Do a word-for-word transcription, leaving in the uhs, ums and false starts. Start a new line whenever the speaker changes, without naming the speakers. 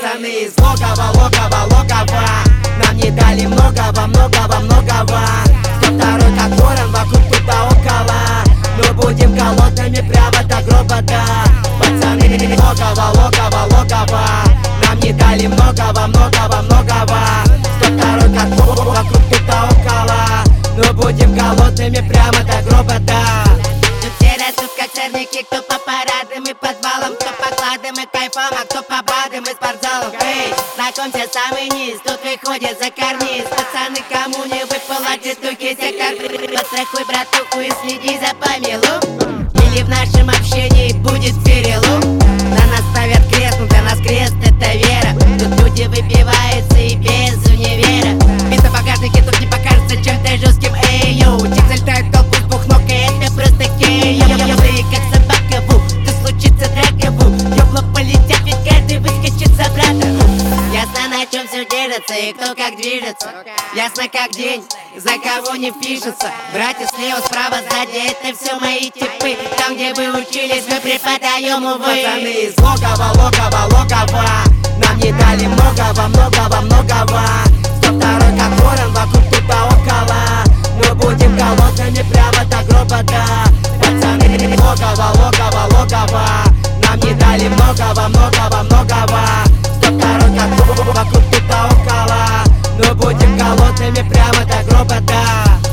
Пацаны из логова, логова, логова нам не дали многого, многого, многого. Кто второй как ворон, вокруг тут да около. Мы будем голодными прямо до гроба, да. Пацаны из логова, логова, логова нам не дали многого, многого, многого. Кто второй как ворон, вокруг тут да около. Мы будем голодными прямо до гроба, да.
Тут все растут как сорняки, кто по парадам и подвалам, кто по кладам и кайфам, а кто по бадам и спортзалам. Эй, знакомься, самый низ, тут выходит за карниз. Пацаны, кому не выпало, стукайся карты. Подстрахуй братуху и следи за помелу, или в нашем общении будет перелом. На нас ставят крест, но для нас крест это вера. Тут люди выпиваются и без универа. Место в багажнике тут не покажется чем-то жестким. Эй, йоу, тик залетает в толпу с бухнок, и это просто кей. Ты как собака, ву, тут случится драка, ву. Ёбла полетят, ведь каждый выскочит за брата. Ясно, на чем все держится и кто как движется. Ясно, как день, за кого не впишется. Братья слева, справа, сзади, это все мои типы. Там, где вы учились, мы преподаем, увы.
Пацаны из логова, логова, логова нам не дали многого, многого, многого. Кто второй как ворон, вокруг тут да около. Мы будем голодными прямо до гроба, да. Пацаны из логова, логова, логова нам не дали многого, многого, многого. Кто второй как ворон, вокруг тут да около. Мы будем голодными прямо до гроба, да.